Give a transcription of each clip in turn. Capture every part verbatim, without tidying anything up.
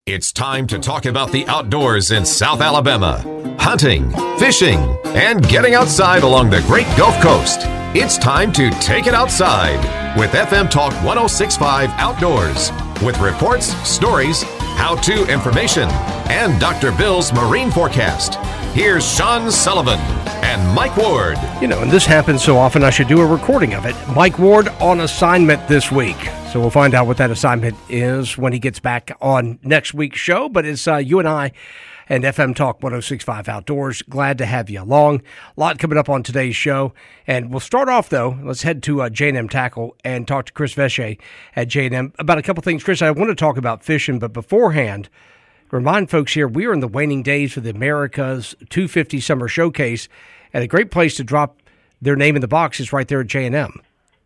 It's time to talk about the outdoors in South Alabama. Hunting, fishing, and getting outside along the Great Gulf Coast. It's time to take it outside with F M Talk one oh six point five Outdoors. With reports, stories, how-to information, and Doctor Bill's marine forecast. Here's Sean Sullivan and Mike Ward. You know, and this happens so often I should do a recording of it. Mike Ward on assignment this week. So we'll find out what that assignment is when he gets back on next week's show. But it's uh, you and I and F M Talk one oh six point five Outdoors. Glad to have you along. A lot coming up on today's show. And we'll start off, though. Let's head to uh, J and M Tackle and talk to Chris Vesche at J and M about a couple things. Chris, I want to talk about fishing, but beforehand, remind folks here, we are in the waning days for the America's two fifty Summer Showcase, and a great place to drop their name in the box is right there at J and M.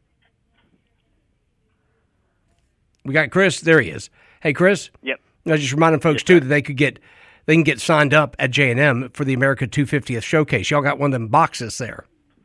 We got Chris. There he is. Hey, Chris. Yep. I was just reminding folks, yes, too, sir. that they could get they can get signed up at J and M for the America two fiftieth Showcase. Y'all got one of them boxes there.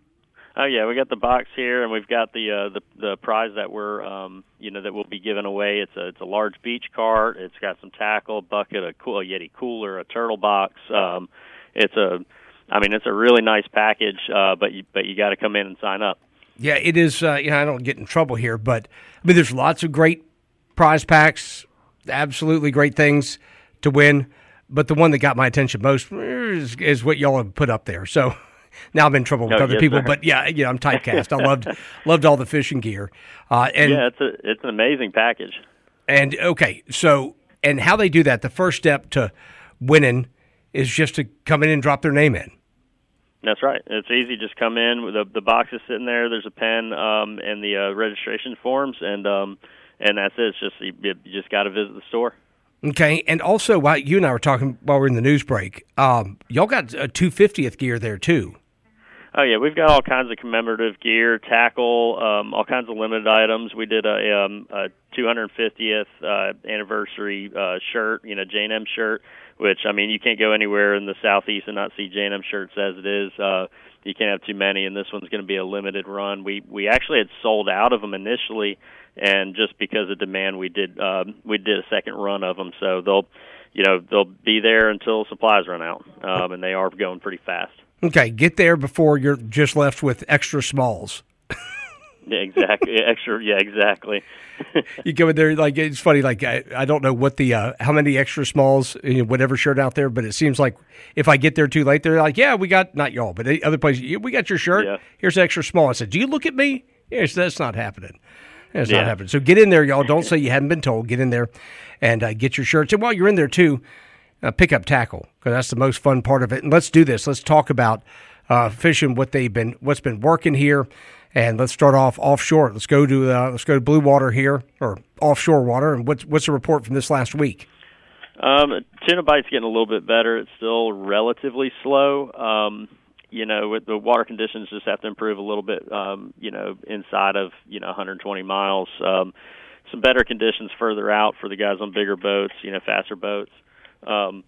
Oh yeah, we got the box here, and we've got the uh, the the prize that we're um, you know that we'll be giving away. It's a it's a large beach cart. It's got some tackle, a bucket, a cool a Yeti cooler, a turtle box. Um, it's a, I mean, it's a really nice package. Uh, but you but you got to come in and sign up. Yeah, it is. Uh, you know, I don't get in trouble here, but I mean, there's lots of great prize packs, absolutely great things to win. But the one that got my attention most is, is what y'all have put up there. So now I'm in trouble with oh, other yes, people. sir. But yeah, yeah, I'm typecast. I loved loved all the fishing gear. Uh, and yeah, it's a it's an amazing package. And okay, so and how they do that? The first step to winning is just to come in and drop their name in. That's right. It's easy. Just come in. The the box is sitting there. There's a pen um, and the uh, registration forms, and um, and that's it. It's just you, you just got to visit the store. Okay, and also while you and I were talking while we are in the news break, um, y'all got a two fiftieth gear there too. Oh yeah, we've got all kinds of commemorative gear, tackle, um, all kinds of limited items. We did a, um, a two hundred fiftieth uh, anniversary uh, shirt, you know, J and M shirt. Which, I mean, you can't go anywhere in the Southeast and not see J and M shirts as it is. Uh, you can't have too many, and this one's going to be a limited run. We we actually had sold out of them initially, and just because of demand, we did um, we did a second run of them. So they'll, you know, they'll be there until supplies run out, um, and they are going pretty fast. Okay, get there before you're just left with extra smalls. Yeah, exactly. Extra, yeah, exactly. You go in there, like, it's funny, like, I, I don't know what the, uh, how many extra smalls, you know, whatever shirt out there, but it seems like if I get there too late, they're like, yeah, we got, not y'all, but other places, we got your shirt, yeah. Here's extra small. I said, do you look at me? Yes, that's not happening. That's yeah. not happening. So get in there, y'all. Don't say you hadn't been told. Get in there and uh, get your shirts. And while you're in there, too, uh, pick up tackle, because that's the most fun part of it. And let's do this. Let's talk about uh, fishing, what they've been, what's been working here. And let's start off offshore. Let's go to uh, let's go to blue water here, or offshore water. And what's what's the report from this last week? Um, tuna bite's getting a little bit better. It's still relatively slow. Um, you know, with the water conditions just have to improve a little bit. Um, you know, inside of you know one hundred twenty miles. Um, some better conditions further out for the guys on bigger boats. You know, faster boats. Um,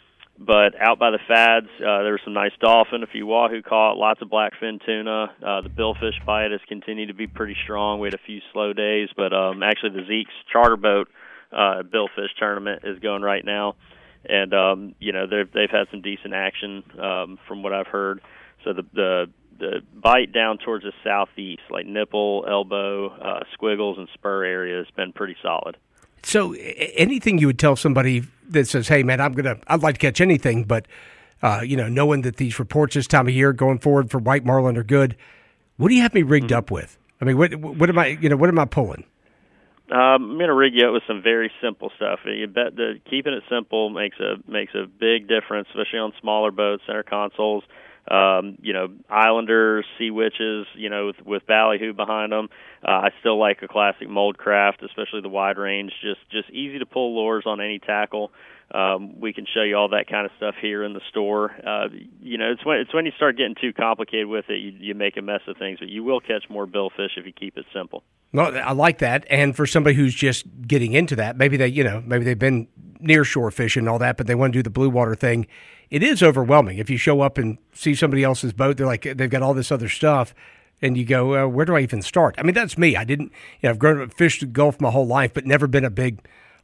But out by the Fads, uh, there was some nice dolphin, a few wahoo caught, lots of blackfin tuna. Uh, the billfish bite has continued to be pretty strong. We had a few slow days, but um, actually the Zeke's charter boat uh, billfish tournament is going right now. And, um, you know, they've, they've had some decent action um, from what I've heard. So the, the the bite down towards the southeast, like nipple, elbow, uh, squiggles, and spur area has been pretty solid. So anything you would tell somebody that says, hey, man, I'm going to, I'd like to catch anything, but, uh, you know, knowing that these reports this time of year going forward for white marlin are good, what do you have me rigged mm-hmm. up with? I mean, what what am I, you know, what am I pulling? Um, I'm going to rig you up with some very simple stuff. You bet the keeping it simple makes a makes a big difference, especially on smaller boats, center consoles. Um, you know, Islanders, Sea Witches, you know, with, with ballyhoo behind them. Uh, I still like a classic mold craft, especially the wide range. Just just easy to pull lures on any tackle. Um, we can show you all that kind of stuff here in the store. Uh, you know, it's when it's when you start getting too complicated with it, you, you make a mess of things. But you will catch more billfish if you keep it simple. Well, I like that. And for somebody who's just getting into that, maybe they, you know, maybe they've been near shore fishing and all that, but they want to do the blue water thing. It is overwhelming. If you show up and see somebody else's boat, they're like, they've got all this other stuff, and you go, uh, where do I even start? I mean, that's me. I didn't, you know, I've grown up, fished the Gulf my whole life, but never been a big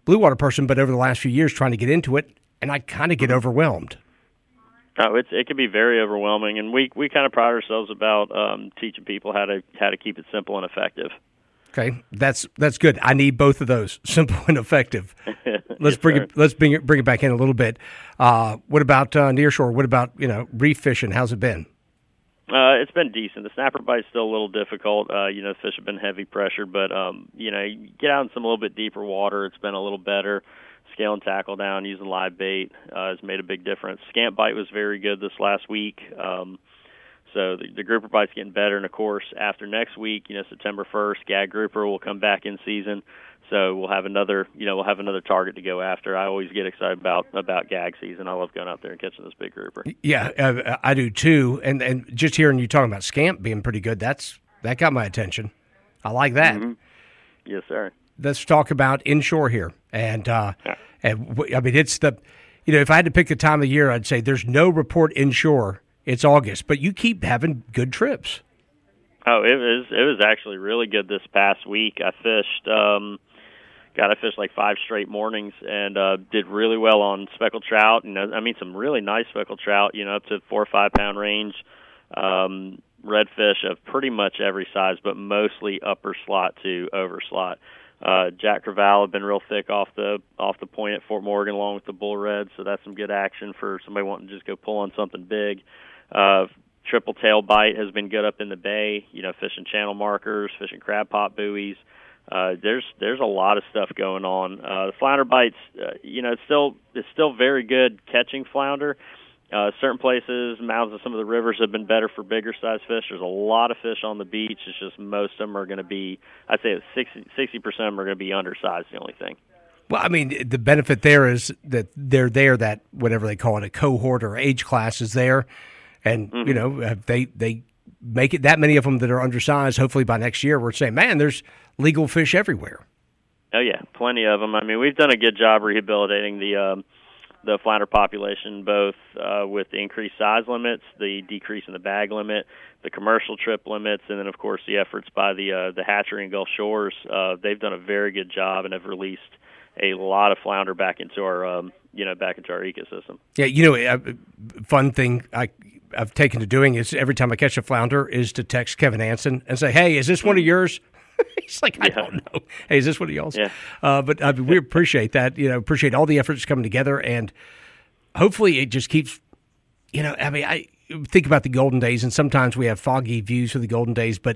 blue water person, but over the last few years trying to get into it, and I kind of get overwhelmed. Oh, it's it can be very overwhelming, and we we kind of pride ourselves about um, teaching people how to how to keep it simple and effective. Okay, that's that's good. I need both of those, simple and effective. Let's Yes, bring sir. it let's bring it bring it back in a little bit. Uh, what about uh, nearshore? What about you know reef fishing? How's it been? Uh, it's been decent. The snapper bite's still a little difficult. Uh, you know, the fish have been heavy pressure, but um, you know, you get out in some a little bit deeper water. It's been a little better. Scale and tackle down using live bait uh, has made a big difference. Scamp bite was very good this last week. Um, so the, the grouper bite's getting better, and of course, after next week, you know, September first, gag grouper will come back in season. So we'll have another, you know, we'll have another target to go after. I always get excited about about gag season. I love going out there and catching this big grouper. Yeah, uh, I do too. And and just hearing you talking about scamp being pretty good, that's that got my attention. I like that. Mm-hmm. Yes, sir. Let's talk about inshore here. And, uh, Yeah. and w- I mean, it's the, you know, if I had to pick the time of year, I'd say there's no report inshore. It's August, but you keep having good trips. Oh, it was it was actually really good this past week. I fished, um, God, I fished like five straight mornings and uh, did really well on speckled trout. And uh, I mean, some really nice speckled trout. You know, up to four or five pound range. Um, redfish of pretty much every size, but mostly upper slot to over slot. Uh, Jack Crevalle have been real thick off the off the point at Fort Morgan, along with the bull red, so that's some good action for somebody wanting to just go pull on something big. Uh, triple tail bite has been good up in the bay. You know, fishing channel markers, fishing crab pot buoys. Uh, there's there's a lot of stuff going on. Uh, the flounder bites, uh, you know, it's still it's still very good catching flounder. Uh, certain places, mouths of some of the rivers have been better for bigger size fish. There's a lot of fish on the beach. It's just most of them are going to be, I'd say sixty percent of them are going to be undersized, the only thing. Well, I mean, the benefit there is that they're there, that whatever they call it, a cohort or age class is there. And, mm-hmm. you know, if they, they make it that many of them that are undersized, hopefully by next year we're saying, man, there's legal fish everywhere. Oh, yeah, plenty of them. I mean, we've done a good job rehabilitating the um, the flounder population, both uh, with the increased size limits, the decrease in the bag limit, the commercial trip limits, and then, of course, the efforts by the uh, the hatchery and Gulf Shores. Uh, they've done a very good job and have released a lot of flounder back into our, um, you know, back into our ecosystem. Yeah, you know, a fun thing I, I've taken to doing is every time I catch a flounder is to text Kevin Anson and say, hey, is this one of yours? He's like, I yeah. don't know. Hey, is this one of y'all's? Yeah. Uh, but I mean, we appreciate that, you know, appreciate all the efforts coming together, and hopefully it just keeps, you know, I mean, I think about the golden days, and sometimes we have foggy views of the golden days, but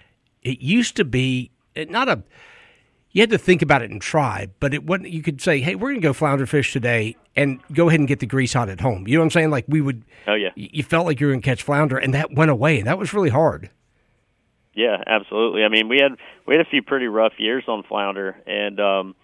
it used to be not a, you had to think about it and try, but it wasn't, you could say, hey, we're going to go flounder fish today and go ahead and get the grease hot at home. You know what I'm saying? Like we would, oh yeah, you felt like you were going to catch flounder, and that went away, and that was really hard. Yeah, absolutely. I mean, we had we had a few pretty rough years on flounder, and um,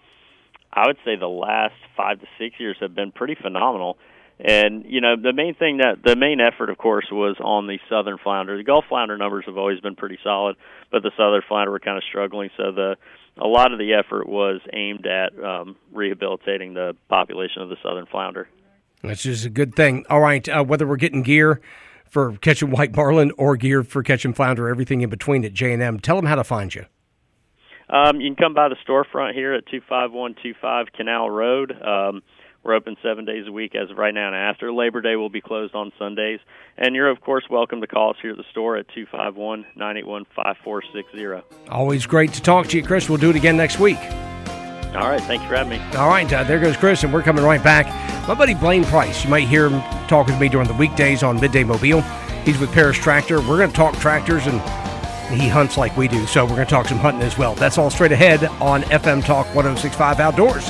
I would say the last five to six years have been pretty phenomenal. And you know, the main thing that the main effort, of course, was on the southern flounder. The Gulf flounder numbers have always been pretty solid, but the southern flounder were kind of struggling. So the a lot of the effort was aimed at um, rehabilitating the population of the southern flounder. That's just a good thing. All right, uh, whether we're getting gear for catching white marlin or gear for catching flounder, everything in between at J and M, tell them how to find you. Um, you can come by the storefront here at two five one two five Canal Road. Um, we're open seven days a week as of right now, and after Labor Day we'll be closed on Sundays. And you're, of course, welcome to call us here at the store at two five one, nine eight one, five four six zero. Always great to talk to you, Chris. We'll do it again next week. All right, thanks for having me. All right, uh, there goes Chris, and we're coming right back. My buddy Blaine Price, you might hear him talking to me during the weekdays on Midday Mobile. He's with Paris Tractor. We're going to talk tractors, and he hunts like we do, so we're going to talk some hunting as well. That's all straight ahead on F M Talk one oh six point five Outdoors.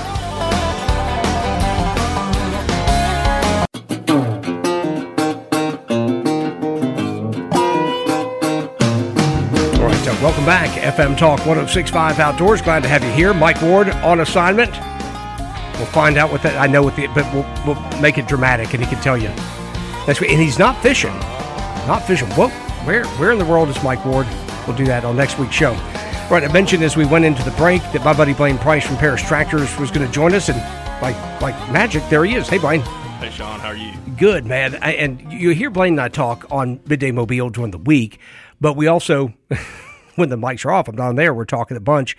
All right, so welcome back. F M Talk one oh six point five Outdoors. Glad to have you here. Mike Ward on assignment. We'll find out what that, I know what the, but we'll, we'll make it dramatic, and he can tell you. That's, and he's not fishing. Not fishing. Whoa, where where in the world is Mike Ward? We'll do that on next week's show. Right, I mentioned as we went into the break that my buddy Blaine Price from Paris Tractors was going to join us, and like like magic, there he is. Hey, Blaine. Hey, Sean, how are you? Good, man. I, and you hear Blaine and I talk on Midday Mobile during the week, but we also, when the mics are off, I'm down there, we're talking a bunch.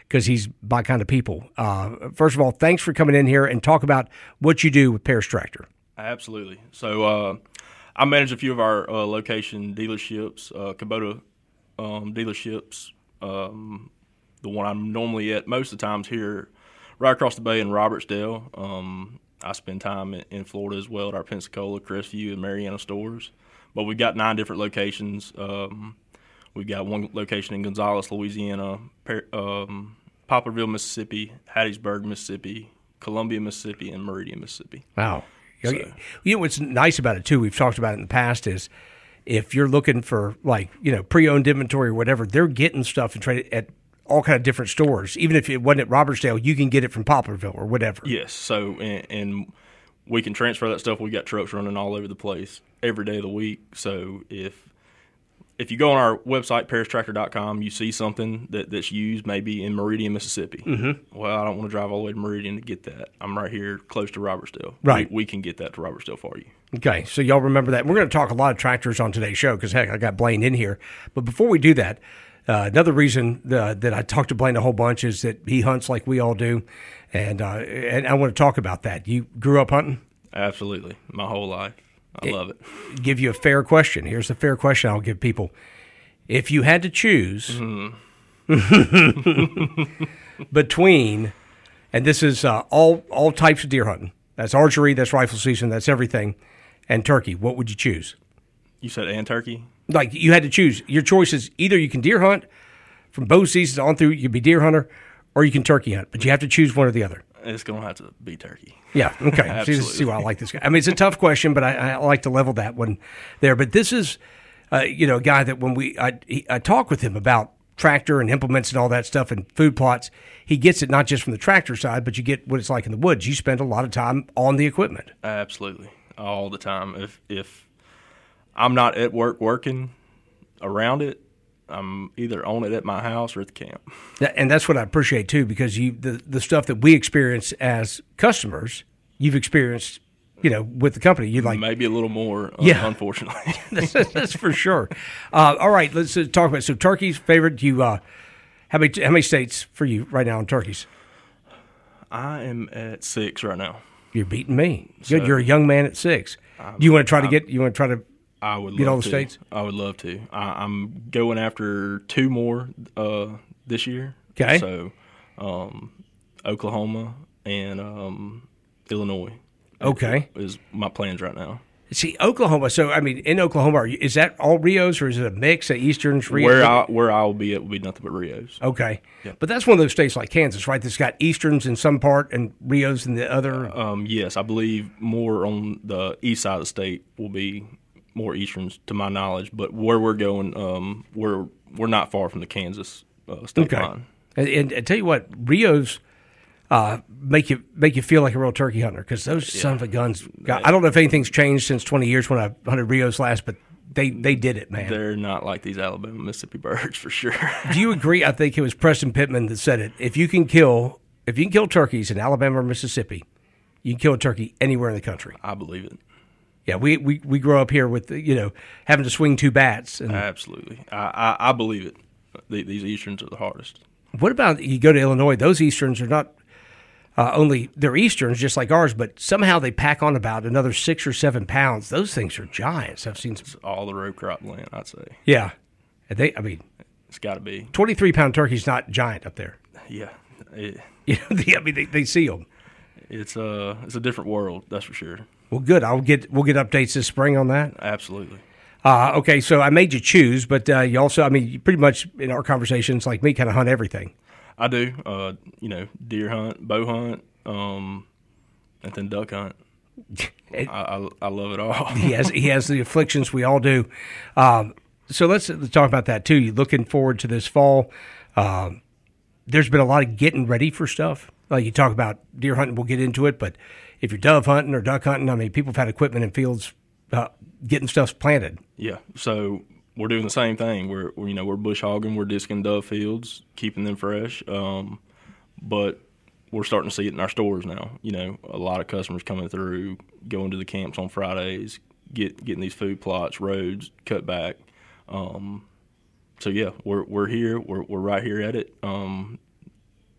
because he's my kind of people. Uh, first of all, thanks for coming in here and talk about what you do with Paris Tractor. Absolutely. So uh, I manage a few of our uh, location dealerships, uh, Kubota um, dealerships. Um, the one I'm normally at most of the times here, right across the bay in Robertsdale. Um, I spend time in, in Florida as well at our Pensacola, Crestview, and Mariana stores. But we've got nine different locations. Um, we've got one location in Gonzales, Louisiana, um, Poplarville, Mississippi, Hattiesburg, Mississippi, Columbia, Mississippi, and Meridian, Mississippi. Wow. So, you know what's nice about it, too, we've talked about it in the past, is if you're looking for, like, you know, pre-owned inventory or whatever, they're getting stuff and trade it at all kind of different stores. Even if it wasn't at Robertsdale, you can get it from Poplarville or whatever. Yes. So, and, and we can transfer that stuff. We got trucks running all over the place every day of the week. So if if you go on our website, paris tractor dot com, you see something that, that's used maybe in Meridian, Mississippi. Mm-hmm. Well, I don't want to drive all the way to Meridian to get that. I'm right here close to Robertsdale. Right. We, we can get that to Robertsdale for you. Okay, so y'all remember that. We're going to talk a lot of tractors on today's show because, heck, I got Blaine in here. But before we do that, uh, another reason uh, that I talked to Blaine a whole bunch is that he hunts like we all do, and, uh, and I want to talk about that. You grew up hunting? Absolutely. My whole life. I it, love it. Give you a fair question. Here's the fair question I'll give people. If you had to choose mm-hmm. between, and this is uh, all all types of deer hunting, that's archery, that's rifle season, that's everything, and turkey, what would you choose? You said and turkey? Like you had to choose. Your choice is either you can deer hunt from both seasons on through, you can be deer hunter, or you can turkey hunt, but you have to choose one or the other. It's going to have to be turkey. Yeah, okay. see, see why I like this guy. I mean, it's a tough question, but I, I like to level that one there. But this is, uh, you know, a guy that when we I, he, I talk with him about tractor and implements and all that stuff and food plots, he gets it not just from the tractor side, but you get what it's like in the woods. You spend a lot of time on the equipment. Absolutely, all the time. If if I'm not at work working around it, I'm either on it at my house or at the camp. And that's what I appreciate, too, because you the, the stuff that we experience as customers, you've experienced, you know, with the company. You like maybe a little more, yeah. uh, unfortunately. that's, that's for sure. Uh, all right, let's uh, talk about, so turkeys, favorite, you, uh, how many how many states for you right now on turkeys? I am at six right now. You're beating me. So, You're a young man at six. Do you want to try to I'm, get, you want to try to I would get love all the to. states? I would love to. I, I'm going after two more uh, this year. Okay. So, um, Oklahoma and um, Illinois. Okay. Is my plans right now. See, Oklahoma. So, I mean, in Oklahoma, are you, is that all Rios or is it a mix of Easterns? Rios? Where I where I will be, it will be nothing but Rios. Okay. Yeah. But that's one of those states like Kansas, right? That's got Easterns in some part and Rios in the other. Um, yes, I believe more on the east side of the state will be more Easterns, to my knowledge. But where we're going, um, we're we're not far from the Kansas uh, state okay. line. And, and, and tell you what, Rios uh, make you make you feel like a real turkey hunter because those yeah. son of a guns. Got, I don't know if anything's changed since twenty years when I hunted Rios last, but they, they did it, man. They're not like these Alabama, Mississippi birds for sure. Do you agree? I think it was Preston Pittman that said it. If you can kill if you can kill turkeys in Alabama or Mississippi, you can kill a turkey anywhere in the country. I believe it. Yeah, we, we, we grow up here with, you know, having to swing two bats. And absolutely. I, I, I believe it. The, these Easterns are the hardest. What about you go to Illinois? Those Easterns are not uh, only, they're Easterns just like ours, but somehow they pack on about another six or seven pounds. Those things are giants. I've seen some. It's all the row crop land, I'd say. Yeah. And they, I mean. It's got to be. twenty-three pound turkey's not giant up there. Yeah. It, you know, they, I mean, they, they see them. It's a, it's a different world, that's for sure. Well, good. I'll get we'll get updates this spring on that. Absolutely. Uh, okay, so I made you choose, but uh, you also, I mean, you pretty much in our conversations, like me, kind of hunt everything. I do. Uh, you know, deer hunt, bow hunt, um, and then duck hunt. It, I, I I love it all. he has he has the afflictions we all do. Um, so let's, let's talk about that too. You're looking forward to this fall. Um, there's been a lot of getting ready for stuff. Like you talk about deer hunting, we'll get into it, but if you're dove hunting or duck hunting, I mean, people have had equipment in fields uh, getting stuff planted. Yeah, so we're doing the same thing. We're, we're you know we're bush hogging, we're disking dove fields, keeping them fresh. Um, but we're starting to see it in our stores now. You know, a lot of customers coming through, going to the camps on Fridays, get getting these food plots, roads cut back. Um, so yeah, we're we're here. We're we're right here at it. Um,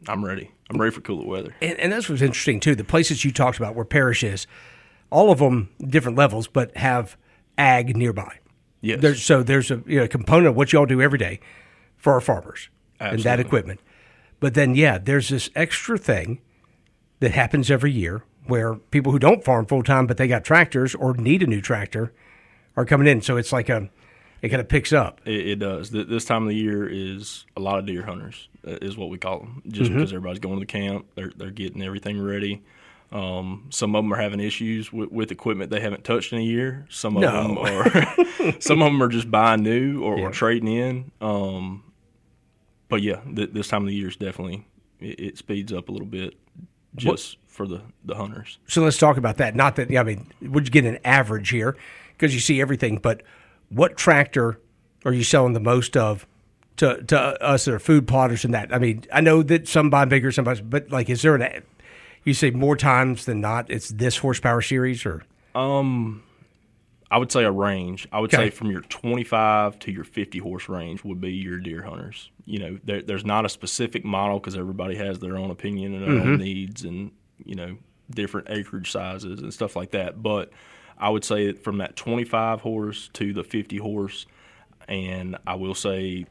I'm ready. I'm ready for cooler weather. And, and this was interesting, too. The places you talked about where Parrish is, all of them different levels, but have ag nearby. Yes. There's, so there's a you know, component of what you all do every day for our farmers Absolutely. and that equipment. But then, yeah, there's this extra thing that happens every year where people who don't farm full-time but they got tractors or need a new tractor are coming in. So it's like a – it kind of picks up. It, it does. This time of the year is a lot of deer hunters is what we call them, just mm-hmm. because everybody's going to the camp. They're, they're getting everything ready. Um, some of them are having issues with, with equipment they haven't touched in a year. Some of no. them are some of them are just buying new or, yeah. or trading in. Um, but, yeah, th- this time of the year is definitely it, – it speeds up a little bit just what? for the, the hunters. So let's talk about that. Not that – I mean, would you get an average here because you see everything, but – what tractor are you selling the most of to to us that are food plotters and that? I mean, I know that some buy bigger, some buy, but like, is there an? You say more times than not, it's this horsepower series, or? Um, I would say a range. I would okay. say from your twenty-five to your fifty horse range would be your deer hunters. You know, there, there's not a specific model because everybody has their own opinion and their mm-hmm. own needs, and you know, different acreage sizes and stuff like that, but. I would say from that twenty-five horse to the fifty horse, and I will say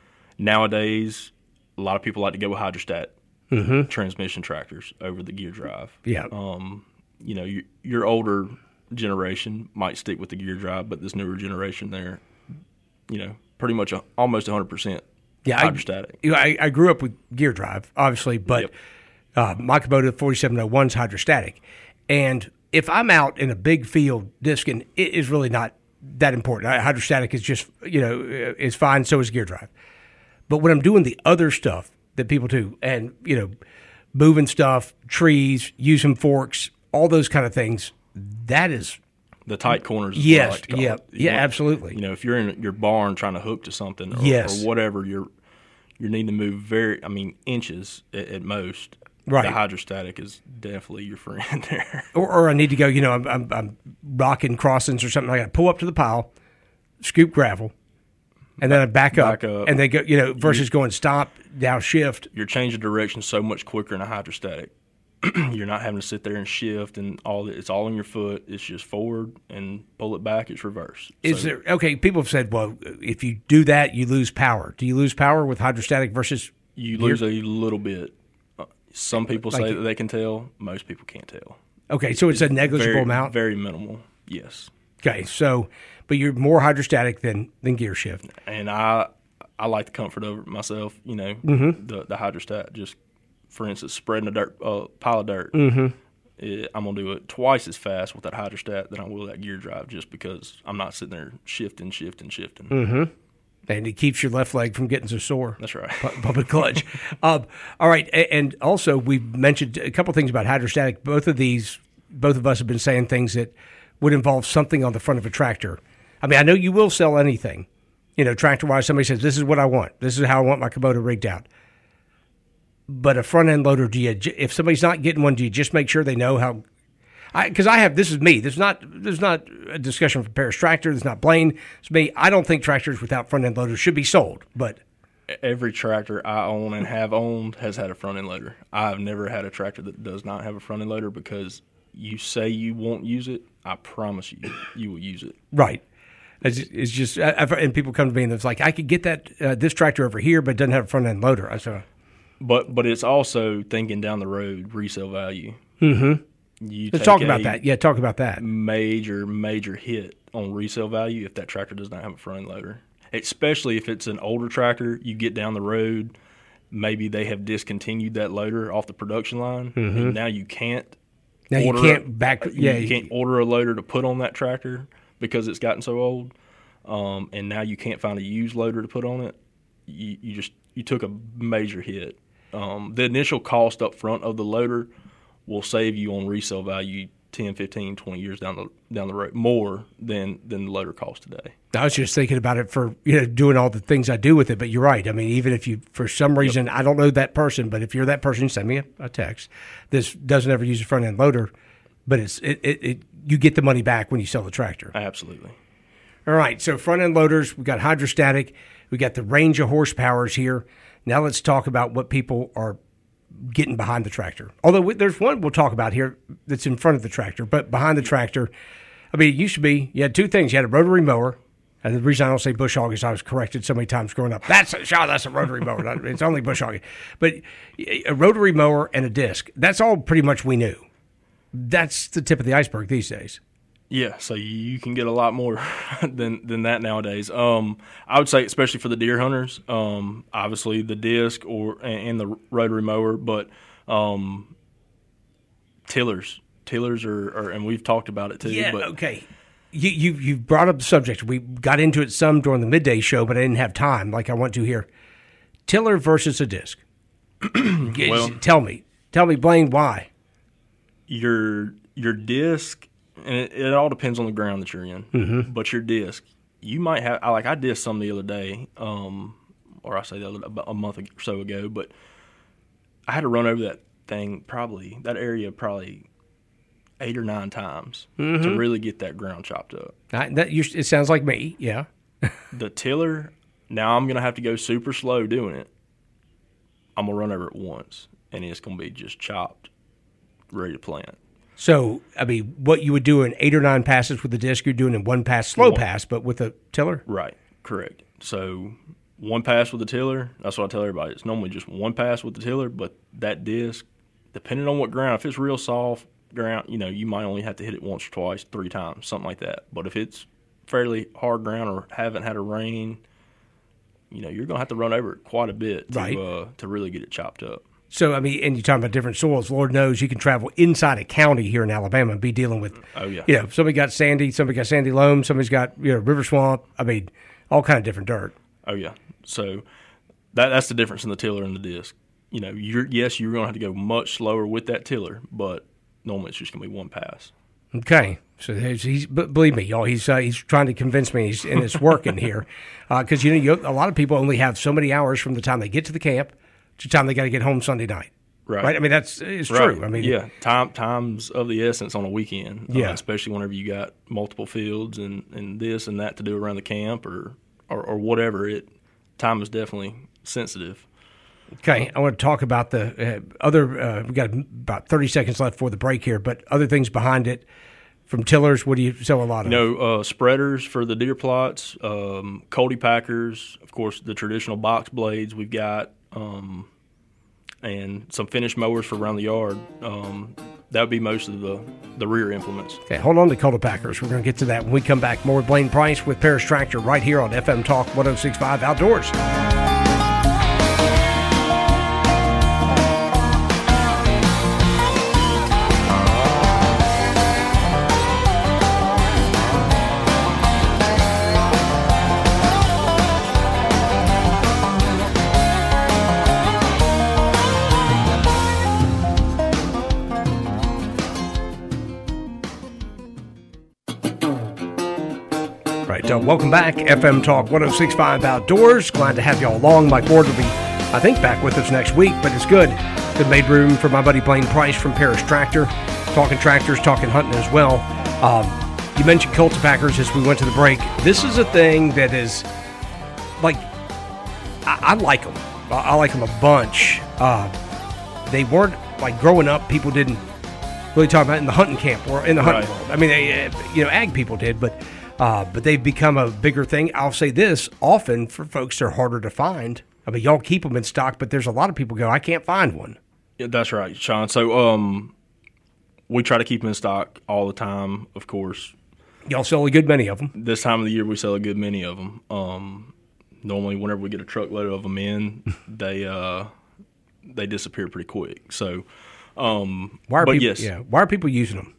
nowadays a lot of people like to go with hydrostat mm-hmm. transmission tractors over the gear drive. Yeah. Um, you know, your, your older generation might stick with the gear drive, but this newer generation, they're, you know, pretty much a, almost one hundred percent yeah, hydrostatic. I, I, I grew up with gear drive, obviously, but yep. uh, my Kubota forty-seven oh one is hydrostatic, and if I'm out in a big field discing, it is really not that important. Hydrostatic is just, you know, is fine, so is gear drive. But when I'm doing the other stuff that people do, and, you know, moving stuff, trees, using forks, all those kind of things, that is... The tight corners is yes, what I like to call yeah, it. yeah, want, absolutely. You know, if you're in your barn trying to hook to something or, yes. or whatever, you're, you're needing to move very, I mean, inches at, at most. Right. The hydrostatic is definitely your friend there. Or, or I need to go, you know, I'm, I'm, I'm rocking crossings or something. I got to pull up to the pile, scoop gravel, and then I back up, back up, and then go, you know, versus going stop, down shift. You're changing direction so much quicker in a hydrostatic. You're not having to sit there and shift and all that. It's all on your foot. It's just forward and pull it back. It's reverse. Is so, there okay? People have said, well, if you do that, you lose power. Do you lose power with hydrostatic versus? You gear? lose a little bit. Some people like say it, that they can tell. Most people can't tell. Okay, so it's, it's a negligible very, amount? Very minimal, yes. Okay, so, but you're more hydrostatic than, than gear shift. And I I like the comfort of it myself, you know, mm-hmm. the, the hydrostat. Just, for instance, spreading a dirt uh, pile of dirt. Mm-hmm. It, I'm going to do it twice as fast with that hydrostat than I will that gear drive just because I'm not sitting there shifting, shifting, shifting. Mm-hmm. And it keeps your left leg from getting so sore. That's right. Public clutch. um, all right. And also, we've mentioned a couple things about hydrostatic. Both of these, both of us have been saying things that would involve something on the front of a tractor. I mean, I know you will sell anything, you know, tractor-wise. Somebody says, this is what I want. This is how I want my Kubota rigged out. But a front-end loader, do you, if somebody's not getting one, do you just make sure they know how? Because I, I have, this is me. This is not, this is not a discussion for Parrish Tractor. This is not Blaine. It's me. I don't think tractors without front-end loaders should be sold, but. Every tractor I own and have owned has had a front-end loader. I've never had a tractor that does not have a front-end loader because you say you won't use it, I promise you, you will use it. Right. It's, it's just, I've, and people come to me and it's like, I could get that uh, this tractor over here, but it doesn't have a front-end loader. I said, but but it's also thinking down the road resale value. Mm-hmm. You Let's talk about that. Yeah, talk about that. Major, major hit on resale value if that tractor does not have a front-end loader. Especially if it's an older tractor, you get down the road, maybe they have discontinued that loader off the production line, mm-hmm. and now you can't now order you can't back you, yeah you can't order a loader to put on that tractor because it's gotten so old, um, and now you can't find a used loader to put on it. You, you just you took a major hit. Um, the initial cost up front of the loader will save you on resale value ten, fifteen, twenty years down the down the road more than than the loader costs today. I was just thinking about it for, you know, doing all the things I do with it, but you're right. I mean, even if you, for some reason, yep. I don't know that person, but if you're that person, send me a, a text. This doesn't ever use a front end loader, but it's it, it, it you get the money back when you sell the tractor. Absolutely. All right, so front end loaders, we've got hydrostatic, we got the range of horsepowers here. Now let's talk about what people are getting behind the tractor. Although we, there's one we'll talk about here that's in front of the tractor, but behind the tractor, I mean, it used to be you had two things. You had a rotary mower, and the reason I don't say bush hog is I was corrected so many times growing up. That's a, oh, that's a rotary mower. It's only bush hogging. But a rotary mower and a disc, that's all pretty much we knew. That's the tip of the iceberg these days. Yeah, so you can get a lot more than than that nowadays. Um, I would say, especially for the deer hunters, um, obviously the disc or and the rotary mower, but um, tillers, tillers are, are, and we've talked about it too. Yeah, but okay. You you you brought up the subject. We got into it some during the midday show, but I didn't have time like I want to here. Tiller versus a disc. Well, tell me, tell me, Blaine, why? Your your disc. And it, it all depends on the ground that you're in. Mm-hmm. But your disc, you might have. I like I disced some the other day, um, or I say the other about a month or so ago. But I had to run over that thing probably that area probably eight or nine times mm-hmm. to really get that ground chopped up. I, that you, it sounds like me. Yeah. The tiller. Now I'm gonna have to go super slow doing it. I'm gonna run over it once, and it's gonna be just chopped, ready to plant. So, I mean, what you would do in eight or nine passes with the disc, you're doing in one pass, slow one. pass, but with a tiller? Right, correct. So, one pass with the tiller, that's what I tell everybody. It's normally just one pass with the tiller, but that disc, depending on what ground, if it's real soft ground, you know, you might only have to hit it once or twice, three times, something like that. But if it's fairly hard ground or haven't had a rain, you know, you're going to have to run over it quite a bit to, right. uh, to really get it chopped up. So, I mean, and you're talking about different soils. Lord knows you can travel inside a county here in Alabama and be dealing with, oh, yeah. you know, somebody got sandy, somebody got sandy loam, somebody's got, you know, river swamp. I mean, all kind of different dirt. Oh, yeah. So that that's the difference in the tiller and the disc. You know, you're yes, you're going to have to go much slower with that tiller, but normally it's just going to be one pass. Okay. So he's, he's but believe me, y'all, he's uh, he's trying to convince me, he's, and it's working here. Because, uh, you know, you, a lot of people only have so many hours from the time they get to the camp to the time they got to get home Sunday night. Right. Right. I mean, that's it's right. true. I mean, yeah, time time's of the essence on a weekend. Yeah. Uh, especially whenever you got multiple fields and, and this and that to do around the camp or, or, or whatever. It time is definitely sensitive. Okay, I want to talk about the uh, other. Uh, we got about thirty seconds left for the break here, but other things behind it. From tillers, what do you sell a lot of? You know, uh, spreaders for the deer plots, um, Coldy packers, of course, the traditional box blades we've got, um, and some finished mowers for around the yard. Um, that would be most of the, the rear implements. Okay, hold on to Coldy packers. We're going to get to that when we come back. More with Blaine Price with Paris Tractor right here on F M Talk one oh six point five Outdoors. Uh, welcome back, F M Talk one oh six point five Outdoors. Glad to have y'all along. Mike Ward will be, I think, back with us next week, but it's good. Good made room for my buddy Blaine Price from Paris Tractor. Talking tractors, talking hunting as well. Um, you mentioned cultipackers as we went to the break. This is a thing that is, like, I, I like them. I, I like them a bunch. Uh, they weren't, like, growing up, people didn't really talk about it in the hunting camp or in the hunting right. world. I mean, they, you know, ag people did, but Uh, but they've become a bigger thing. I'll say this, often for folks they're harder to find. I mean, y'all keep them in stock, but there's a lot of people go, I can't find one. Yeah, that's right, Sean. So um, we try to keep them in stock all the time, of course. Y'all sell a good many of them. This time of the year, we sell a good many of them. Um, normally, whenever we get a truckload of them in, they uh, they disappear pretty quick. So, um, why are but people, yes. yeah, why are people using them?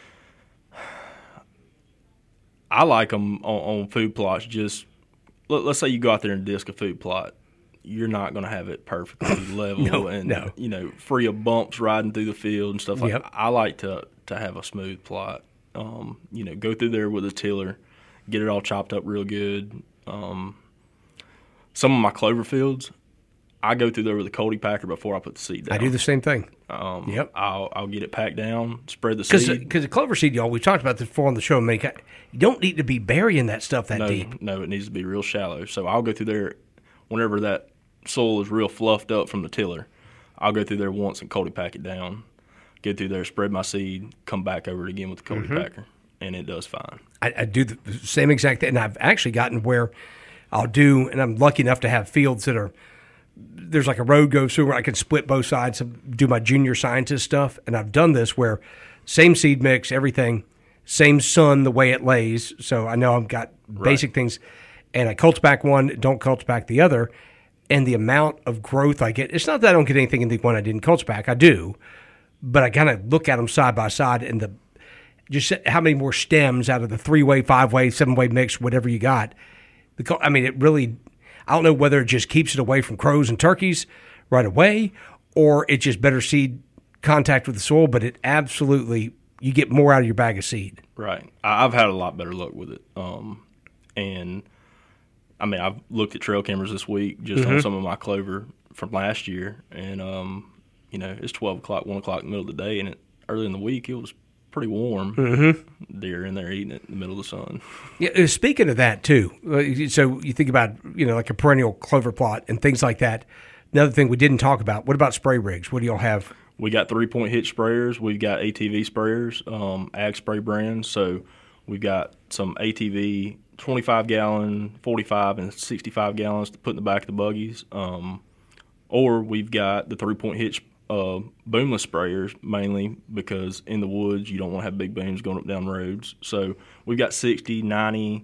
I like them on, on food plots. Just let, let's say you go out there and disc a food plot, you're not going to have it perfectly level no, and no. you know free of bumps riding through the field and stuff like yep. that. I like to to have a smooth plot. Um, you know, go through there with a tiller, get it all chopped up real good. Um, some of my clover fields, I go through there with a Coldy packer before I put the seed down. I do the same thing. Um, yep. I'll I'll get it packed down, spread the Cause, seed. Because the clover seed, y'all, we talked about this before on the show. Make you don't need to be burying that stuff that no, deep. No, it needs to be real shallow. So I'll go through there whenever that soil is real fluffed up from the tiller. I'll go through there once and Coldy pack it down, get through there, spread my seed, come back over it again with the Coldy mm-hmm. packer, and it does fine. I, I do the same exact thing, and I've actually gotten where I'll do, and I'm lucky enough to have fields that are, there's like a road goes through where I can split both sides and do my junior scientist stuff, and I've done this where same seed mix, everything, same sun the way it lays, so I know I've got basic right. things, and I cultipack one, don't cultipack the other, and the amount of growth I get, it's not that I don't get anything in the one I didn't cultipack, I do, but I kind of look at them side by side, and the just how many more stems out of the three-way, five-way, seven-way mix, whatever you got. The, I mean, it really, I don't know whether it just keeps it away from crows and turkeys right away, or it's just better seed contact with the soil, but it absolutely, you get more out of your bag of seed. Right. I've had a lot better luck with it. Um, and, I mean, I've looked at trail cameras this week just mm-hmm. on some of my clover from last year, and, um, you know, it's twelve o'clock, one o'clock in the middle of the day, and it, early in the week it was pretty warm. Mm-hmm. Deer in there eating it in the middle of the sun. Yeah. Speaking of that too, so you think about, you know, like a perennial clover plot and things like that. Another thing we didn't talk about. What about spray rigs? What do y'all have? We got three point hitch sprayers. We've got A T V sprayers, um, Ag Spray brands. So we've got some A T V twenty-five gallon, forty-five, and sixty-five gallons to put in the back of the buggies. Um, or we've got the three point hitch Uh, boomless sprayers, mainly because in the woods you don't want to have big booms going up down roads. So we've got sixty, ninety,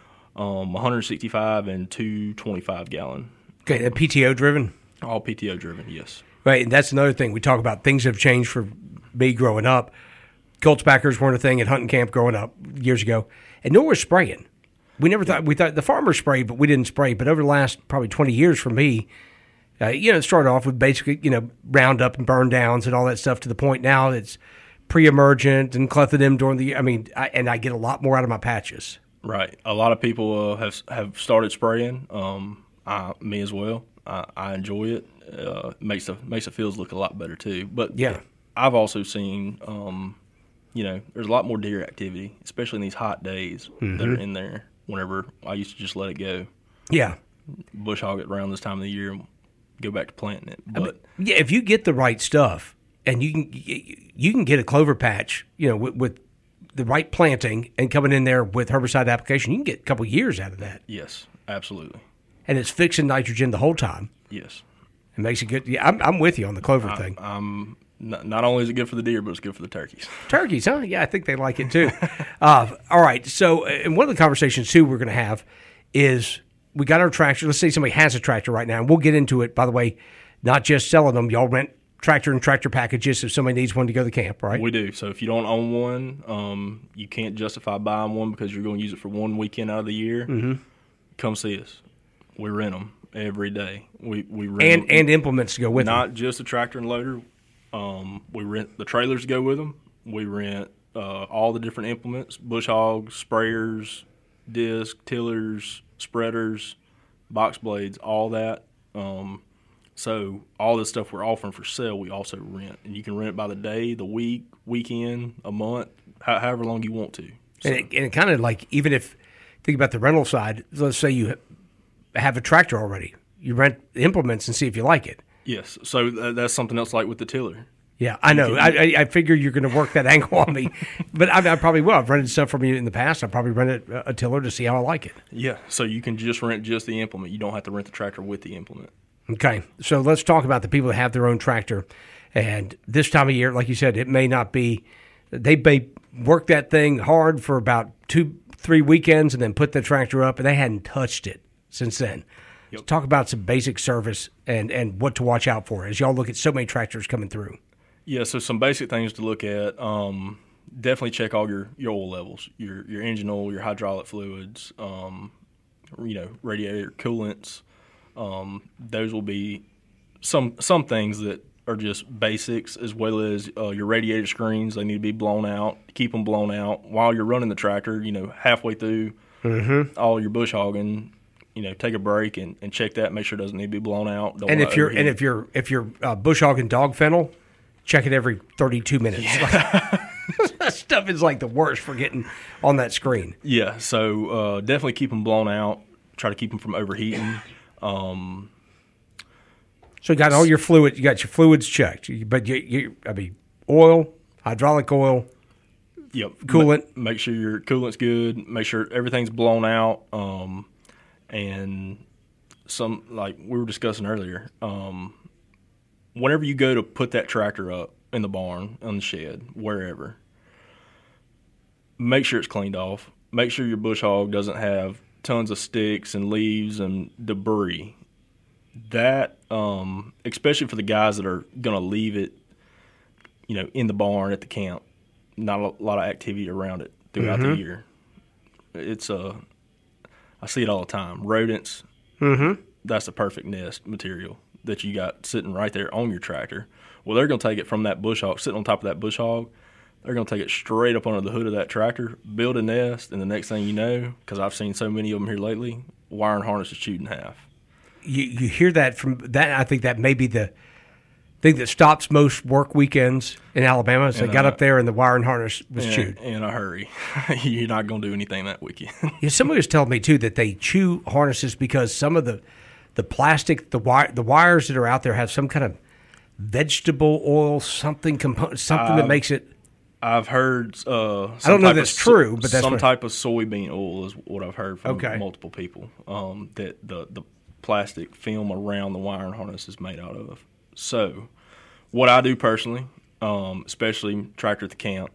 um, one sixty-five, and two twenty-five gallon. Okay, P T O driven? All P T O driven, yes. Right, and that's another thing. We talk about things have changed for me growing up. Cultipackers weren't a thing at hunting camp growing up years ago, and nor was spraying. We never thought, we thought the farmers sprayed, but we didn't spray. But over the last probably twenty years for me, Uh, you know, it started off with basically, you know, Roundup and burn downs and all that stuff to the point now it's pre-emergent and clethodim during the, I mean, I, and I get a lot more out of my patches. Right. A lot of people uh, have have started spraying, um, I, me as well. I, I enjoy it. Uh, it makes the, makes the fields look a lot better too. But yeah, I've also seen, um, you know, there's a lot more deer activity, especially in these hot days mm-hmm. that are in there whenever I used to just let it go. Yeah. Bush hog it around this time of the year, go back to planting it. But I mean, yeah, if you get the right stuff, and you can you can get a clover patch, you know, with, with the right planting and coming in there with herbicide application, you can get a couple years out of that. Yes, absolutely. And it's fixing nitrogen the whole time. Yes, it makes it good. Yeah, I'm, I'm with you on the clover I, thing. I'm not, not only is it good for the deer, but it's good for the turkeys. Turkeys, huh? Yeah, I think they like it too. uh, all right. So, and one of the conversations too we're going to have is. We got our tractor. Let's say somebody has a tractor right now, and we'll get into it. By the way, not just selling them. Y'all rent tractor and tractor packages if somebody needs one to go to the camp, right? We do. So if you don't own one, um, you can't justify buying one because you're going to use it for one weekend out of the year. Mm-hmm. Come see us. We rent them every day. We we rent and them. and implements to go with not them. just a tractor and loader. Um, we rent the trailers to go with them. We rent uh, all the different implements: bush hogs, sprayers, disc, tillers, spreaders, box blades, all that. Um, so all this stuff we're offering for sale, we also rent. And you can rent it by the day, the week, weekend, a month, however long you want to. So. And it, and it kind of like, even if, think about the rental side, let's say you have a tractor already. You rent implements and see if you like it. Yes. So that's something else like with the tiller. Yeah, I know. I, I, I figure you're going to work that angle on me, but I, I probably will. I've rented stuff from you in the past. I probably rented a, a tiller to see how I like it. Yeah, so you can just rent just the implement. You don't have to rent the tractor with the implement. Okay, so let's talk about the people that have their own tractor. And this time of year, like you said, it may not be. They may work that thing hard for about two, three weekends, and then put the tractor up, and they hadn't touched it since then. Yep. So talk about some basic service and and what to watch out for as y'all look at so many tractors coming through. Yeah, so some basic things to look at. Um, definitely check all your, your oil levels, your your engine oil, your hydraulic fluids, um, you know, radiator coolants. Um, those will be some some things that are just basics, as well as uh, your radiator screens. They need to be blown out. Keep them blown out while you're running the tractor. You know, halfway through mm-hmm. all your bush hogging. You know, take a break and, and check that. Make sure it doesn't need to be blown out. Don't and if you're and if you're if you're uh, bush hogging dog fennel. Check it every thirty-two minutes. Yeah. That stuff is like the worst for getting on that screen. Yeah, so uh, definitely keep them blown out. Try to keep them from overheating. Um, So you got all your fluid. You got your fluids checked, but you, you I mean, oil, hydraulic oil. Yep. Coolant. Ma- make sure your coolant's good. Make sure everything's blown out. Um, and some like we were discussing earlier. Um, whenever you go to put that tractor up in the barn, on the shed, wherever, make sure it's cleaned off. Make sure your bush hog doesn't have tons of sticks and leaves and debris. That, um, especially for the guys that are going to leave it, you know, in the barn at the camp, not a lot of activity around it throughout mm-hmm. the year. It's a, uh, I see it all the time. Rodents, mm-hmm. that's the perfect nest material that you got sitting right there on your tractor. Well, they're going to take it from that bush hog, sitting on top of that bush hog. They're going to take it straight up under the hood of that tractor, build a nest, and the next thing you know, because I've seen so many of them here lately, wire and harness is chewed in half. You, you hear that from that. I think that may be the thing that stops most work weekends in Alabama. Is they got up there and the wire and harness was in, chewed. In a hurry. You're not going to do anything that weekend. Yeah, somebody was telling me, too, that they chew harnesses because some of the, the plastic, the wire, the wires that are out there have some kind of vegetable oil, something component, something I've, that makes it. I've heard. Uh, I don't know if that's true, but that's some what, type of soybean oil is what I've heard from okay. multiple people. Um, that the the plastic film around the wire and harness is made out of. So, what I do personally, um, especially tractor at the camp,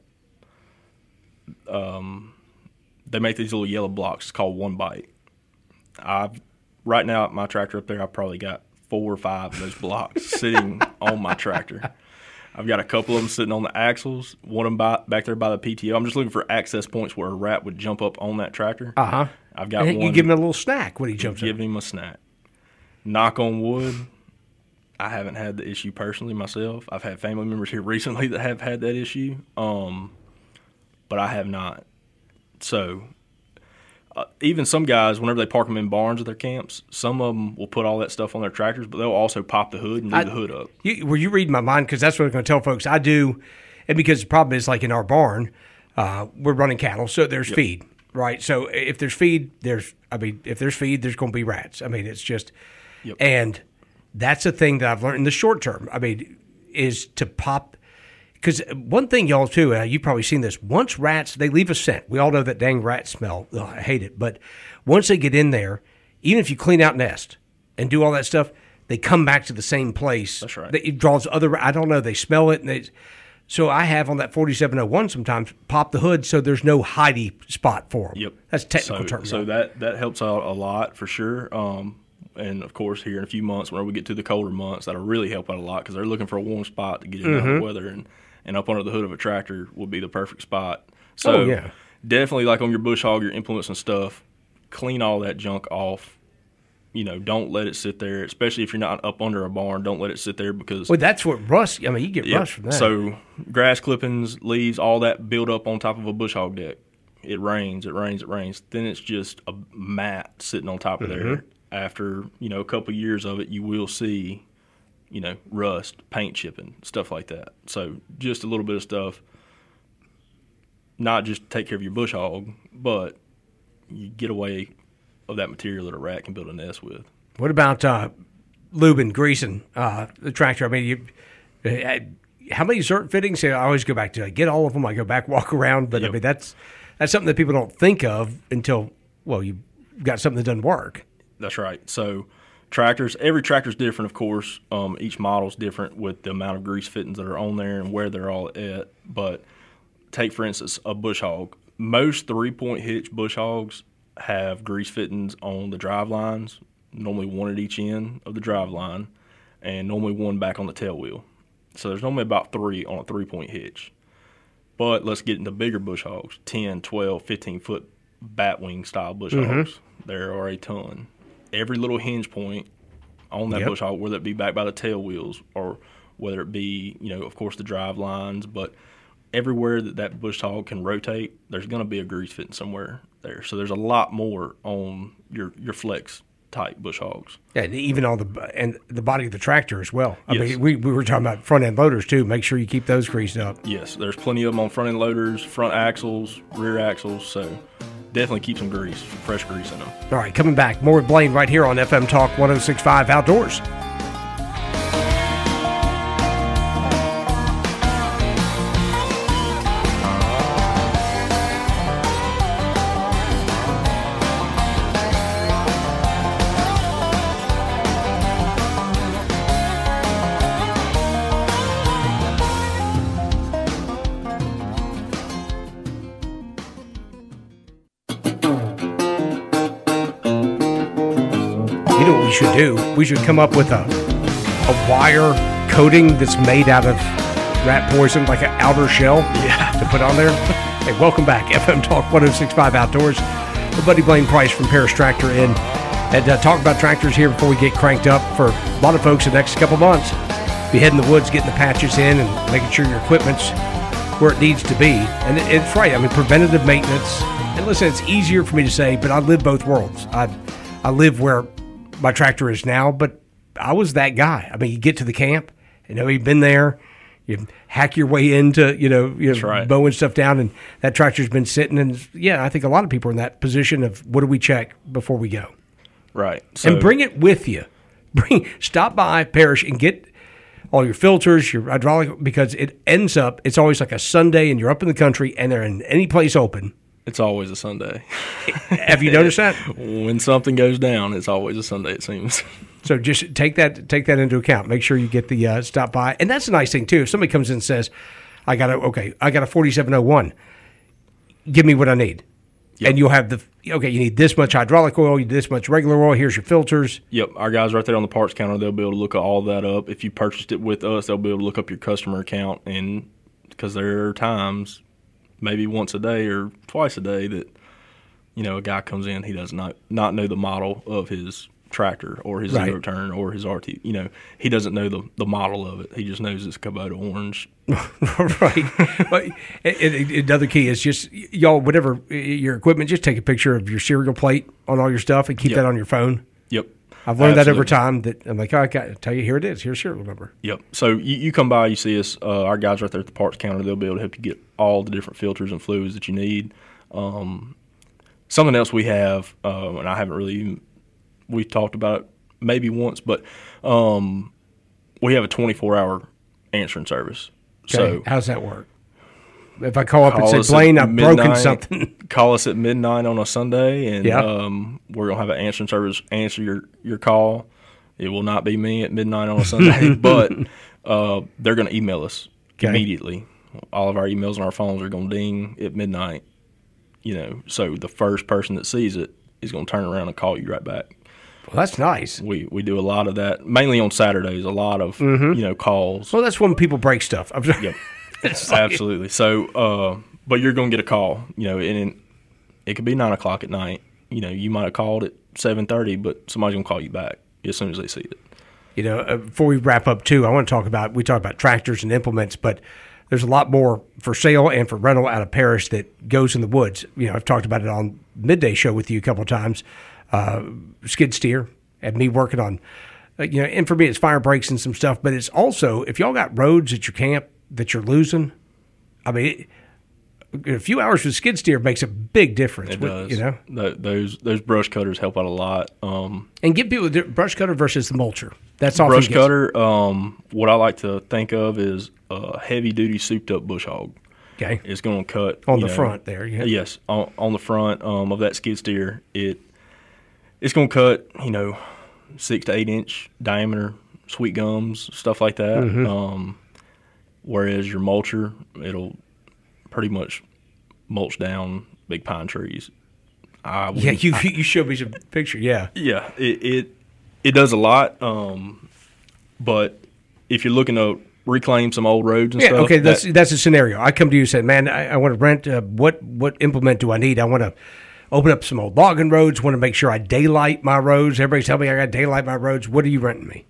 um, they make these little yellow blocks. It's called One Bite. I've right now at my tractor up there, I've probably got four or five of those blocks sitting on my tractor. I've got a couple of them sitting on the axles, one of them by, back there by the P T O. I'm just looking for access points where a rat would jump up on that tractor. Uh-huh. I've got and one. You give him a little snack when he jumps Give up. him a snack. Knock on wood, I haven't had the issue personally myself. I've had family members here recently that have had that issue, um, but I have not. So uh, even some guys, whenever they park them in barns at their camps, some of them will put all that stuff on their tractors, but they'll also pop the hood and leave I, the hood up. You, were you reading my mind? Because that's what I'm going to tell folks. I do, and because the problem is, like in our barn, uh, we're running cattle, so there's yep. feed, right? So if there's feed, there's, I mean, if there's feed, there's going to be rats. I mean, it's just, yep. and that's a thing that I've learned in the short term. I mean, is to pop. Because one thing, y'all, too, uh, you've probably seen this. Once rats, they leave a scent. We all know that dang rat smell. Ugh, I hate it. But once they get in there, even if you clean out nest and do all that stuff, they come back to the same place. That's right. It draws other, I don't know, they smell it. And they, so I have on that forty-seven oh one sometimes pop the hood so there's no hidey spot for them. Yep. That's a technical so, term. So right? that, that helps out a lot for sure. Um, and, of course, here in a few months, whenever we get to the colder months, that'll really help out a lot because they're looking for a warm spot to get in mm-hmm. out of the weather. And And up under the hood of a tractor would be the perfect spot. So oh, yeah. definitely, like on your bush hog, your implements and stuff, clean all that junk off. You know, don't let it sit there, especially if you're not up under a barn. Don't let it sit there because. Well, that's what rust. I mean, you get yeah, rust from that. So grass clippings, leaves, all that build up on top of a bush hog deck. It rains, it rains, it rains. Then it's just a mat sitting on top of mm-hmm. there. After you know a couple of years of it, you will see. You know, rust, paint chipping, stuff like that. So just a little bit of stuff, not just take care of your bush hog, but you get away of that material that a rat can build a nest with. What about uh, lubing, greasing uh, the tractor? I mean, you, uh, how many Zert fittings? I always go back to. I get all of them. I go back, walk around. But yep. I mean, that's that's something that people don't think of until well, you've got something that doesn't work. That's right. So. Tractors, every tractor's different, of course. Um, each model's different with the amount of grease fittings that are on there and where they're all at. But take, for instance, a bush hog. Most three-point hitch bush hogs have grease fittings on the drive lines, normally one at each end of the drive line, and normally one back on the tail wheel. So there's normally about three on a three-point hitch. But let's get into bigger bush hogs, ten, twelve, fifteen-foot batwing style bush mm-hmm. hogs. There are a ton. Every little hinge point on that yep. bush hog, whether it be back by the tail wheels or whether it be, you know, of course, the drive lines, but everywhere that that bush hog can rotate, there's going to be a grease fitting somewhere there. So there's a lot more on your, your flex type bush hogs. Yeah, and even on the and the body of the tractor as well. I yes. mean, we, we were talking about front end loaders too. Make sure you keep those greased up. Yes, there's plenty of them on front end loaders, front axles, rear axles. So definitely keep some grease, some fresh grease in them. All right, coming back, more with Blaine right here on F M Talk one oh six point five Outdoors. You know what we should do? We should come up with a a wire coating that's made out of rat poison, like an outer shell Yeah. to put on there. Hey, welcome back. F M Talk one oh six point five Outdoors. The Buddy Blaine Price from Paris Tractor in. And uh, talk about tractors here before we get cranked up for a lot of folks the next couple months. Be heading the woods, getting the patches in, and making sure your equipment's where it needs to be. And it, it's right. I mean, preventative maintenance. And listen, it's easier for me to say, but I live both worlds. I I live where my tractor is now, but I was that guy. I mean, you get to the camp, you know, you've been there, you hack your way into, you know, you know right. mowing stuff down, and that tractor's been sitting. And yeah, I think a lot of people are in that position of what do we check before we go? Right. So, And bring it with you. Bring Stop by Parrish and get all your filters, your hydraulic, because it ends up, it's always like a Sunday and you're up in the country and they're in any place open. It's always a Sunday. Have you noticed that? When something goes down, it's always a Sunday, it seems. So just take that take that into account. Make sure you get the uh, stop by. And that's a nice thing, too. If somebody comes in and says, I got a, okay, I got a forty-seven oh one, give me what I need. Yep. And you'll have the, okay, you need this much hydraulic oil, you need this much regular oil, here's your filters. Yep, our guys right there on the parts counter, they'll be able to look all that up. If you purchased it with us, they'll be able to look up your customer account. And because there are times, maybe once a day or twice a day, that, you know, a guy comes in, he does not, not know the model of his tractor or his Right. zero turn or his R T. You know, he doesn't know the, the model of it. He just knows it's Kubota orange. Right. But and- and another key is just, y'all, whatever your equipment, just take a picture of your serial plate on all your stuff and keep Yep. that on your phone. Yep. I've learned that over Absolutely. time that I'm like, oh, I got to tell you, here it is. Here's serial number. Yep. So you, you come by, you see us, uh, our guys right there at the parts counter, they'll be able to help you get all the different filters and fluids that you need. Um, something else we have, uh, and I haven't really even, we've talked about it maybe once, but um, we have a twenty-four hour answering service. Okay. So how's that work? If I call up call and us say, Blaine, at I've broken midnight- something. Call us at midnight on a Sunday, and Yeah. um, we're going to have an answering service answer your, your call. It will not be me at midnight on a Sunday, but uh, they're going to email us Okay. immediately. All of our emails and our phones are going to ding at midnight. You know, so the first person that sees it is going to turn around and call you right back. Well, that's nice. We we do a lot of that, mainly on Saturdays. A lot of Mm-hmm. you know calls. Well, that's when people break stuff. I'm sorry. Yep. It's like- Absolutely. So, uh, but you're going to get a call, you know, and it, it could be nine o'clock at night. You know, you might have called at seven thirty, but somebody's going to call you back as soon as they see it. You know, uh, before we wrap up, too, I want to talk about, we talk about tractors and implements, but there's a lot more for sale and for rental out of Parrish that goes in the woods. You know, I've talked about it on Midday Show with you a couple of times. Uh, skid steer and me working on, uh, you know, and for me, it's fire brakes and some stuff, but it's also, if y'all got roads at your camp that you're losing, I mean, it, a few hours with skid steer makes a big difference. It with- does. You know, Th- those those brush cutters help out a lot. Um, and give people the brush cutter versus the mulcher. That's often brush gets- cutter. Um, what I like to think of is a heavy duty souped up bush hog. Okay. It's going to cut On you the know, front there, yeah. Yes, on, on the front um, of that skid steer. It it's going to cut, you know, six to eight inch diameter sweet gums, stuff like that. Mm-hmm. Um, whereas your mulcher, it'll pretty much mulch down big pine trees. I Yeah, wouldn't- you you showed me some picture. Yeah. yeah, it, it it does a lot. Um, but if you're looking to reclaim some old roads and Yeah, stuff, okay, that's that- that's a scenario. I come to you and say, man, I, I want to rent. Uh, what what implement do I need? I want to open up some old logging roads. Want to make sure I daylight my roads. Everybody's telling me I got to daylight my roads. What are you renting me?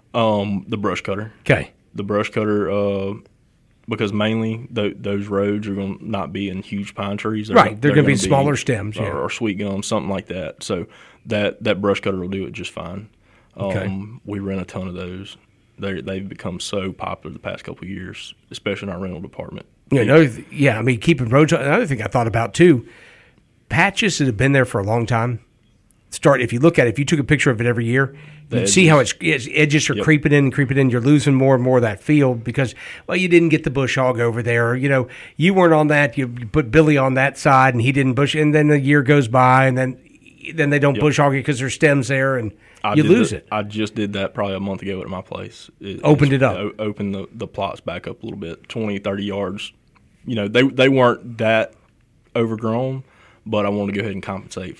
um, the brush cutter. Okay, The brush cutter, uh, because mainly th- those roads are going to not be in huge pine trees. They're Right, gon- they're gonna be gonna smaller stems, or, yeah. or sweet gum, something like that. So that that brush cutter will do it just fine. Um, Okay. We rent a ton of those. They they've become so popular the past couple of years, especially in our rental department. you know, another th- yeah. I mean, keeping roads. Another thing I thought about too, patches that have been there for a long time. Start if you look at it, if you took a picture of it every year, you The see how edges. it's, it's edges are Yep. creeping in and creeping in. You're losing more and more of that field because well, you didn't get the bush hog over there. You know, you weren't on that. You, you put Billy on that side, and he didn't bush. And then the year goes by, and then then they don't Yep. bush hog it because there's stems there, and I you did lose that- it. I just did that probably a month ago at my place. It, Opened just it up. O- opened the, the plots back up a little bit, twenty, thirty yards. You know, they they weren't that overgrown, but I wanted to go ahead and compensate for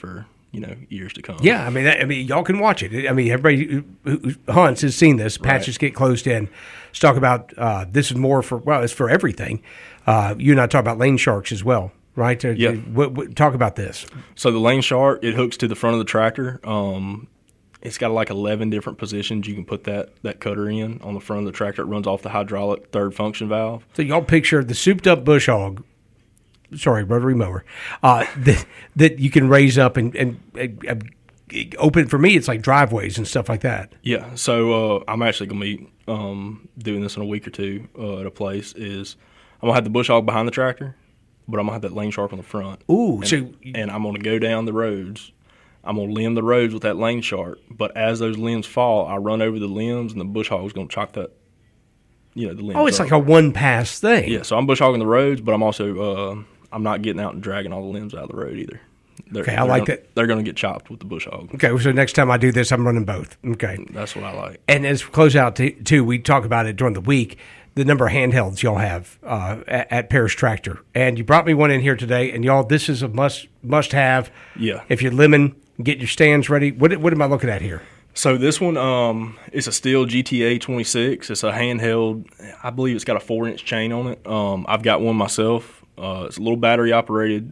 you know, years to come. Yeah, I mean, that, I mean, y'all can watch it. I mean, everybody who, who hunts has seen this. Patches Right. get closed in. Let's talk about uh, this is more for well, it's for everything. Uh, you and I talk about lane sharks as well, right? Uh, Yeah. What, what, talk about this. So the lane shark, it hooks to the front of the tractor. Um, it's got like eleven different positions you can put that, that cutter in on the front of the tractor. It runs off the hydraulic third function valve. So y'all picture the souped up bush hog. Sorry, rotary mower. Uh, that that you can raise up and and. and, and open for me. It's like driveways and stuff like that. Yeah, so uh, I'm actually gonna be um, doing this in a week or two uh, at a place. Is I'm gonna have the bush hog behind the tractor, but I'm gonna have that lane shark on the front. Ooh, and, so and I'm gonna go down the roads. I'm gonna limb the roads with that lane shark. But as those limbs fall, I run over the limbs, and the bush hog's gonna chop that. You know the limbs. oh, it's up. like a one pass thing. Yeah, so I'm bush hogging the roads, but I'm also uh, I'm not getting out and dragging all the limbs out of the road either. They're, Okay, I they're like gonna, that. They're going to get chopped with the bush hog. Okay, so next time I do this, I'm running both. Okay. That's what I like. And as we close out, t- too, we talk about it during the week, the number of handhelds y'all have uh, at, at Parrish Tractor. And you brought me one in here today, and y'all, this is a must must have. Yeah. If you're limbing, get your stands ready. What what am I looking at here? So this one, um, it's a Stihl G T A twenty-six. It's a handheld. I believe it's got a four-inch chain on it. Um, I've got one myself. Uh, it's a little battery-operated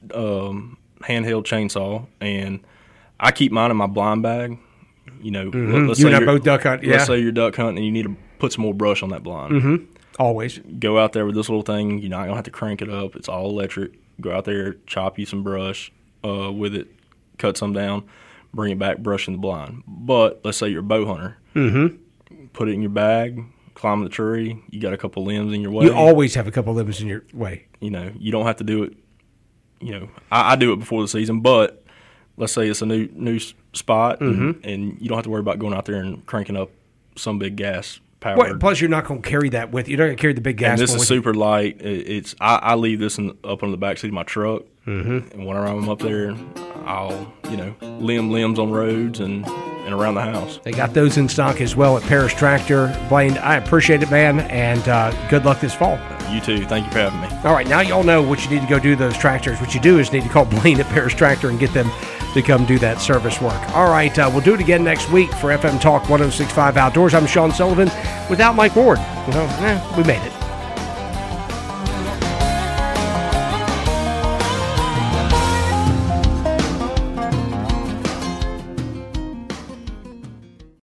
um, handheld chainsaw, and I keep mine in my blind bag. You know, Mm-hmm. let's You say and I you're- both duck hunt, yeah. Let's say you're duck hunting and you need to put some more brush on that blind. Mm-hmm. Always. Go out there with this little thing. You're not gonna have to crank it up. It's all electric. Go out there, chop you some brush uh, with it, cut some down, bring it back, brush in the blind. But let's say you're a bow hunter. Mm-hmm. Put it in your bag, climb the tree. You got a couple limbs in your way. You always have a couple limits in your way. You know, you don't have to do it. You know, I, I do it before the season, but let's say it's a new new s- spot, and, Mm-hmm. and you don't have to worry about going out there and cranking up some big gas powered. Well, plus, you're not going to carry that with you. You're not going to carry the big gas. And this one is with you. super light. It, it's I, I leave this in, up on the back seat of my truck, Mm-hmm. and whenever I'm up there, I'll you know limb limbs on roads and, and around the house. They got those in stock as well at Parrish Tractor. Blaine, I appreciate it, man, and uh, good luck this fall. You too. Thank you for having me. All right, now y'all know what you need to go do those tractors. What you do is need to call Blaine at Parrish Tractor and get them to come do that service work. All right, uh, we'll do it again next week for F M Talk one oh six point five Outdoors. I'm Sean Sullivan without Mike Ward. Well, eh, we made it.